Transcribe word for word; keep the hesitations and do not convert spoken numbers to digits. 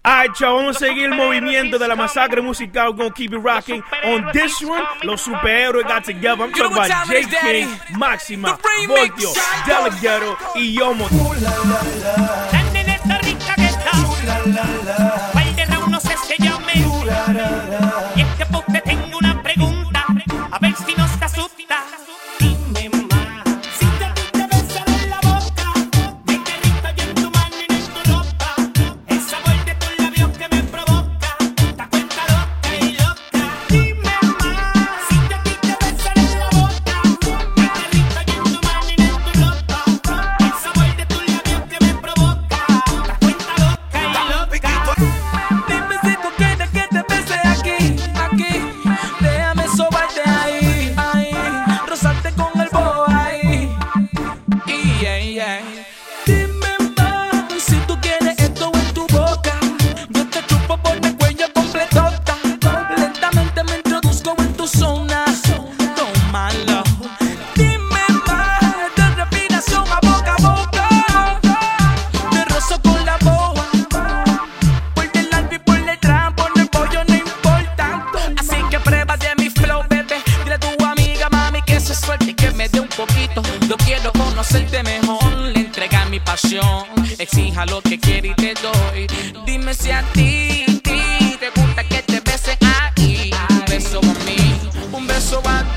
Alright, y'all, vamos a seguir el movimiento de la masacre musical. We're gonna keep it rocking. On this one, los superhéroes got together. I'm talking about J. King, Máxima, Voltio, Delgado y Yomo. La nena está rica que está. ¿Cuál de round no sé se llame? Y es que pues te tengo una pregunta, a ver si no se asusta. Dime más. Si te te besan en la boca, me derrito yo en tu mano y en tu ropa. El sabor de tus labios que me provoca, te cuenta loca y loca. Dime más. Si te te besan en la boca, me derrito yo en tu mano y en tu ropa. El sabor de tus labios que me provoca, te cuenta loca y loca. Dime si tú quieres que te bese aquí, aquí. Déjame sobarte ahí, ahí. Rozarte con el bobo ahí. Y yeah, yeah. Dime más si tú quieres esto en tu boca. Yo te chupo por mi cuello completota. Lentamente me introduzco en tu zona. Tómalo. Dime más de respiración a boca a boca. Te rozo con la boa. Por delante y por detrás, por el pollo no importa. Así que pruébate mi flow, bebé. Dile a tu amiga, mami, que se suelte y que me dé un poquito. Yo quiero conocerte mejor, le entrega mi pasión. Exija lo que quiere y te doy. Dime si a ti, ti te gusta que te bese ahí. Un beso a mí, un beso a ti.